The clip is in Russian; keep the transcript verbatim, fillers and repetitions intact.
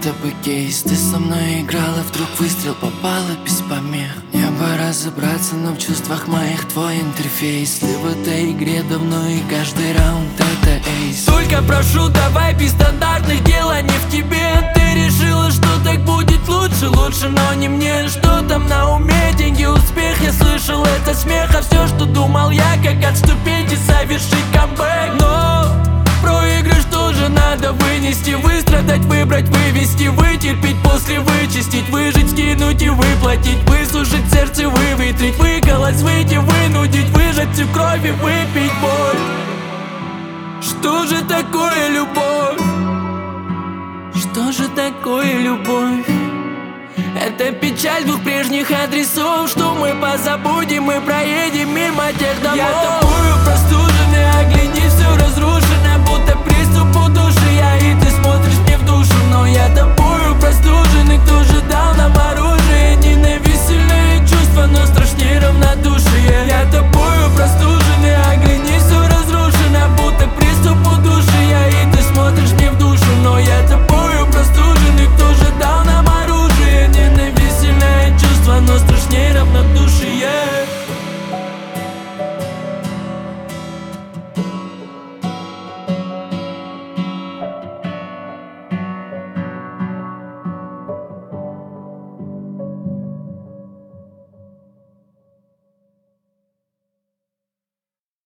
будто бы кейс. Ты со мной играла, вдруг выстрел попала без помех. Мне бы разобраться, но в чувствах моих твой интерфейс. Ты в этой игре давно и каждый раунд это эйс. Только прошу, давай без стандартных, дело не в тебе. Ты решила, что так будет лучше, лучше, но не мне. Что там на уме, деньги, успех, я слышал это смех. А все, что думал я, как отступить и совершить камбэк. Но проигрыш тоже надо вынести, выстрадать, выбрать, вывести, вытерпеть, после вычистить, выжить, скинуть и выплатить, выслушать сердце, выветрить, выголос, выйти, вынудить, выжать всю кровь и выпить боль. Что же такое любовь? Что же такое любовь? Это печаль двух прежних адресов, что мы позабудем и проедем мимо тех домов. Я такую простую